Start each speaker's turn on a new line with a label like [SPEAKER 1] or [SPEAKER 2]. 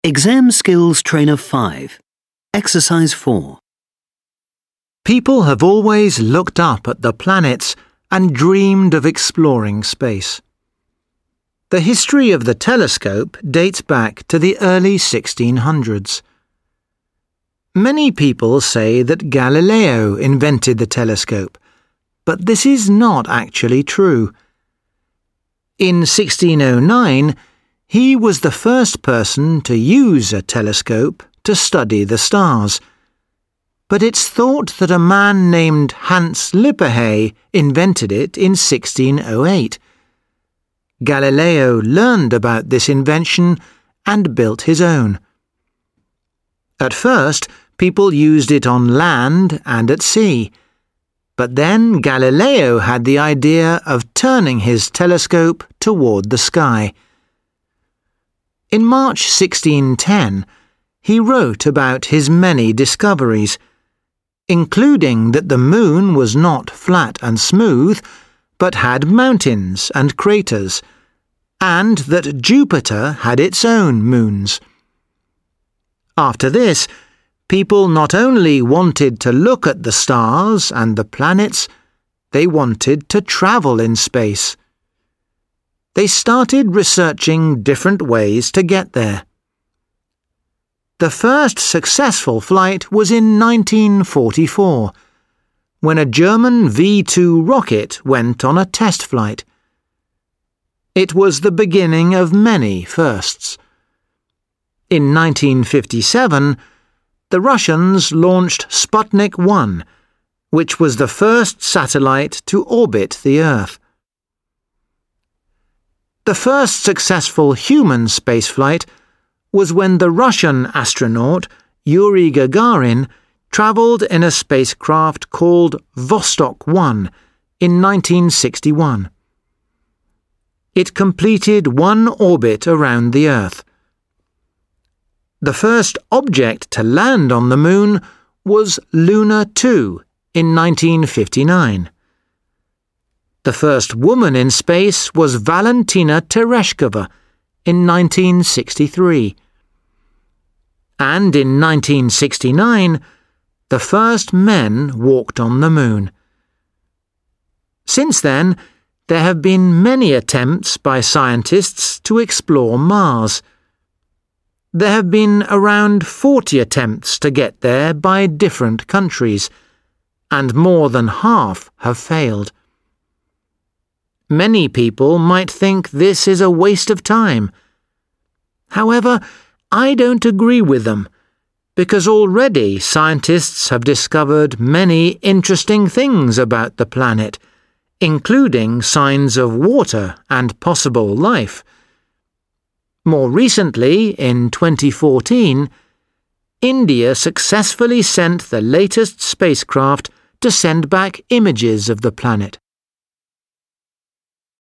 [SPEAKER 1] Exam Skills Trainer 5, Exercise 4.
[SPEAKER 2] People have always looked up at the planets and dreamed of exploring space. The history of the telescope dates back to the early 1600s. Many people say that Galileo invented the telescope, but this is not actually true. In 1609, he was the first person to use a telescope to study the stars. But it's thought that a man named Hans Lippershey invented it in 1608. Galileo learned about this invention and built his own. At first, people used it on land and at sea, but then Galileo had the idea of turning his telescope toward the sky. In March 1610, he wrote about his many discoveries, including that the moon was not flat and smooth, but had mountains and craters, and that Jupiter had its own moons. After this, people not only wanted to look at the stars and the planets, they wanted to travel in space. They started researching different ways to get there. The first successful flight was in 1944, when a German V-2 rocket went on a test flight. It was the beginning of many firsts. In 1957, the Russians launched Sputnik 1, which was the first satellite to orbit the Earth. The first successful human spaceflight was when the Russian astronaut Yuri Gagarin traveled in a spacecraft called Vostok 1 in 1961. It completed one orbit around the Earth. The first object to land on the Moon was Luna 2 in 1959. The first woman in space was Valentina Tereshkova in 1963. And in 1969, the first men walked on the Moon. Since then, there have been many attempts by scientists to explore Mars. There have been around 40 attempts to get there by different countries, and more than half have failed. Many people might think this is a waste of time. However, I don't agree with them, because already scientists have discovered many interesting things about the planet, including signs of water and possible life. More recently, in 2014, India successfully sent the latest spacecraft to send back images of the planet.